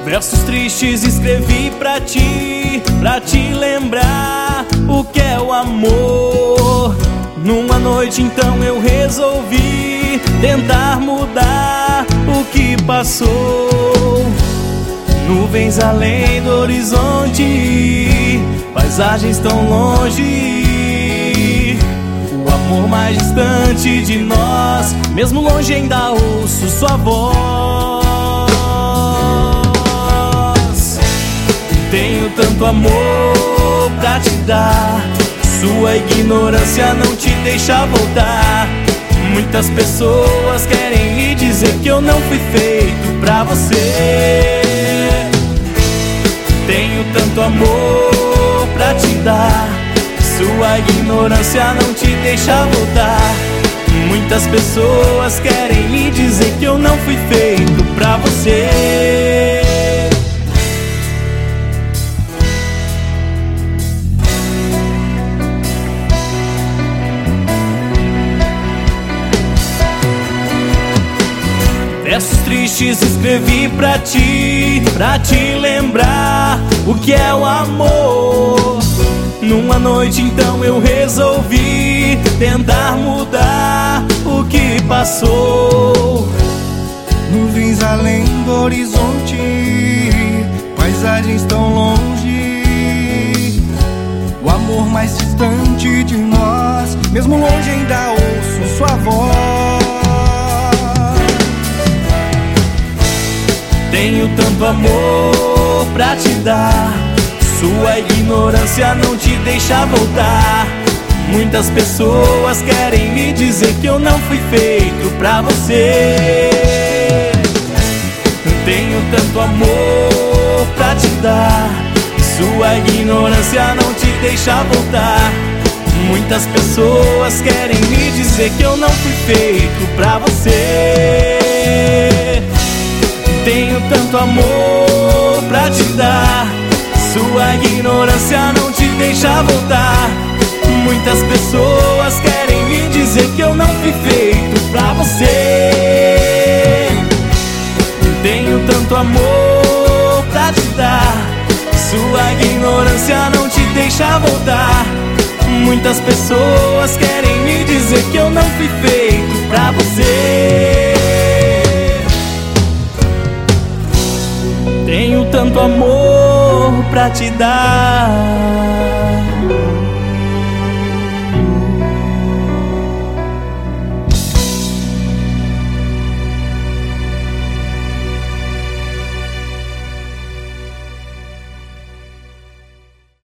Versos tristes escrevi pra te lembrar o que é o amor. Numa noite então eu resolvi tentar mudar o que passou. Nuvens além do horizonte, paisagens tão longe, o amor mais distante de nós, mesmo longe ainda ouço sua voz. Tenho tanto amor pra te dar, sua ignorância não te deixa voltar. Muitas pessoas querem me dizer que eu não fui feito pra você. Tenho tanto amor pra te dar, sua ignorância não te deixa voltar. Muitas pessoas querem me dizer que eu não fui feito pra você. Versos tristes escrevi pra te lembrar o que é o amor. Numa noite então eu resolvi tentar mudar o que passou. Nuvens além do horizonte, paisagens tão longe, o amor mais distante de nós, mesmo longe ainda ouço sua voz. Tenho tanto amor pra te dar, sua ignorância não te deixa voltar. Muitas pessoas querem me dizer que eu não fui feito pra você. Tenho tanto amor pra te dar, sua ignorância não te deixa voltar. Muitas pessoas querem me dizer que eu não fui feito pra você. Tenho tanto amor pra te dar, sua ignorância não te deixa voltar. Muitas pessoas querem me dizer que eu não fui feito pra você. Tenho tanto amor pra te dar, sua ignorância não te deixa voltar. Muitas pessoas querem me dizer que eu não fui feito pra você. Tenho tanto amor pra te dar.